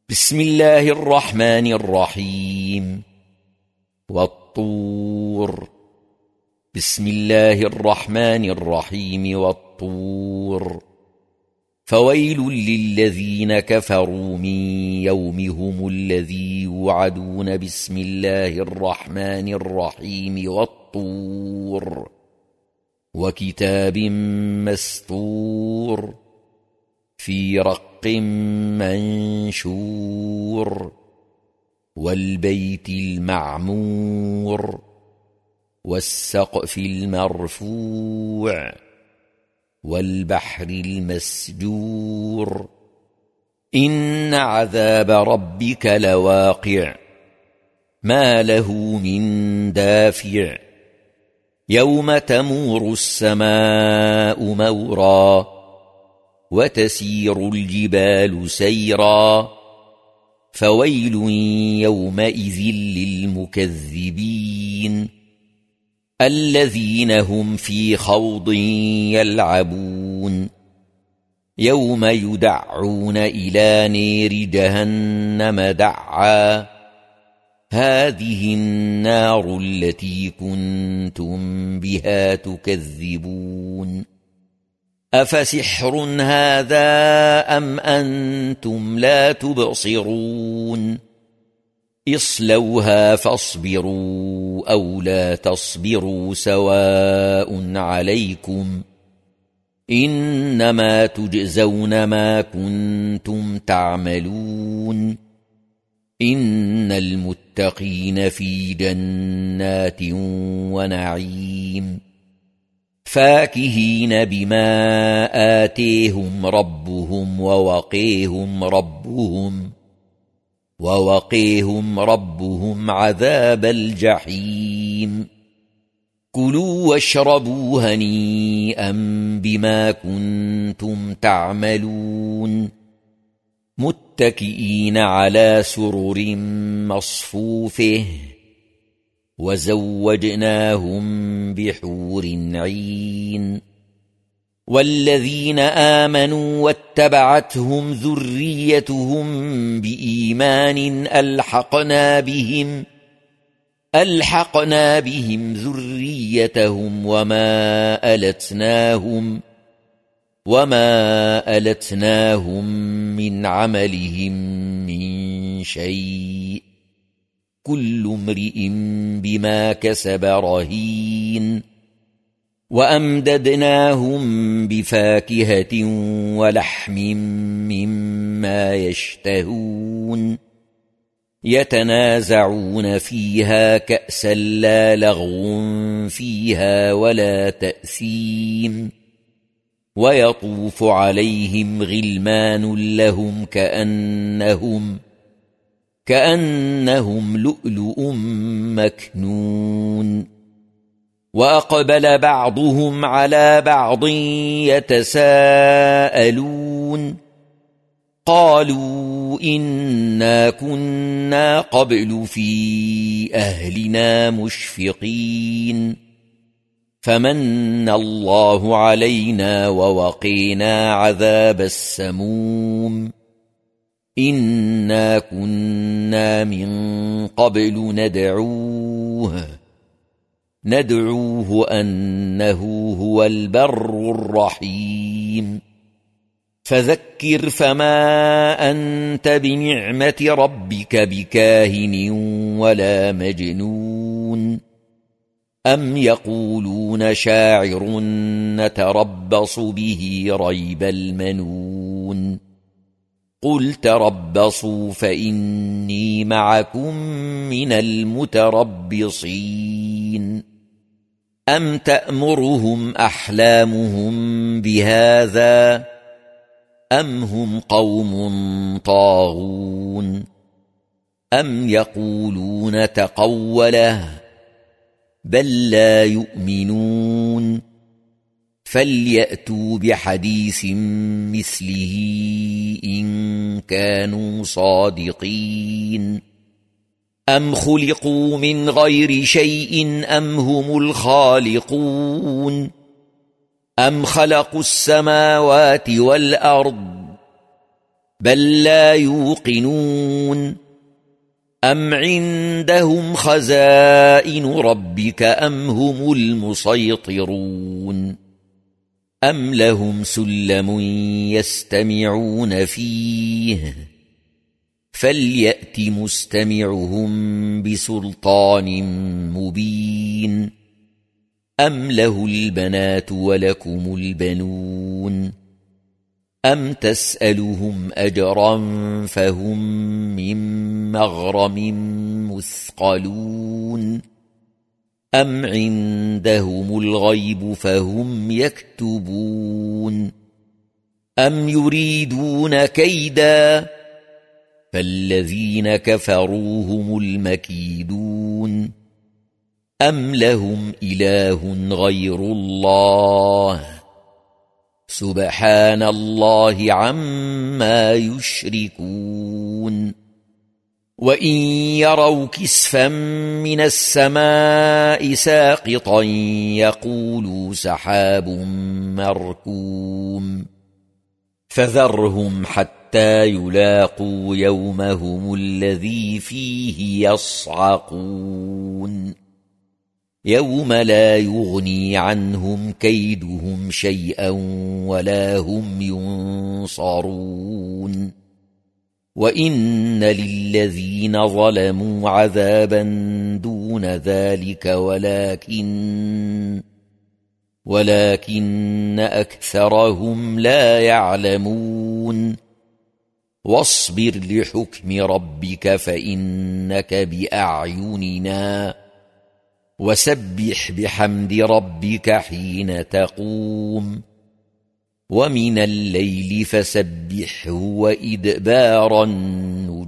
بسم الله الرحمن الرحيم والطور. بسم الله الرحمن الرحيم والطور. فويل للذين كفروا من يومهم الذي يوعدون. بسم الله الرحمن الرحيم والطور وكتاب مسطور في رق منشور والبيت المعمور والسقف المرفوع والبحر المسجور. إن عذاب ربك لواقع ما له من دافع. يوم تمور السماء مورا وتسير الجبال سيرا. فويل يومئذ للمكذبين الذين هم في خوض يلعبون. يوم يدعون إلى نير جهنم دعا. هذه النار التي كنتم بها تكذبون. أفسحر هذا أم أنتم لا تبصرون. اصلوها فاصبروا أو لا تصبروا سواء عليكم إنما تجزون ما كنتم تعملون. إن المتقين في جنات ونعيم فاكهين بما آتيهم ربهم ووقيهم ربهم عذاب الجحيم. كلوا واشربوا هنيئا بما كنتم تعملون. متكئين على سرر مصفوفه وزوجناهم بحور عين. والذين آمنوا واتبعتهم ذريتهم بإيمان ألحقنا بهم ذريتهم وما ألتناهم من عملهم من شيء. كل امرئ بما كسب رهين. وأمددناهم بفاكهة ولحم مما يشتهون. يتنازعون فيها كأسا لا لغو فيها ولا تأثيم. ويطوف عليهم غلمان لهم كأنهم لؤلؤ مكنون. وأقبل بعضهم على بعض يتساءلون. قالوا إنا كنا قبل في أهلنا مشفقين فمن الله علينا ووقينا عذاب السموم. إنا كنا من قبل ندعوه أنه هو البر الرحيم. فذكر فما أنت بنعمة ربك بكاهن ولا مجنون. أم يقولون شاعر نتربص به ريب المنون. قل تربصوا فإني معكم من المتربصين. أم تأمرهم أحلامهم بهذا أم هم قوم طاغون. أم يقولون تقوله بل لا يؤمنون. فليأتوا بحديث مثله إن كانوا صادقين. أم خلقوا من غير شيء أم هم الخالقون. أم خلقوا السماوات والأرض بل لا يوقنون أم عندهم خزائن ربك أم هم المسيطرون أم لهم سلم يستمعون فيه فليأت مستمعهم بسلطان مبين أم له البنات ولكم البنون أم تسألهم أجرا فهم من مغرم مثقلون أم عندهم الغيب فهم يكتبون أم يريدون كيدا فالذين كفروا هم المكيدون أم لهم إله غير الله سبحان الله عما يشركون وإن يروا كسفا من السماء ساقطا يقولوا سحاب مركوم فذرهم حتى يلاقوا يومهم الذي فيه يصعقون يوم لا يغني عنهم كيدهم شيئا ولا هم ينصرون وإن للذين ظلموا عذابا دون ذلك ولكن أكثرهم لا يعلمون واصبر لحكم ربك فإنك بأعيننا وسبح بحمد ربك حين تقوم ومن الليل فسبحه وإدبار النجوم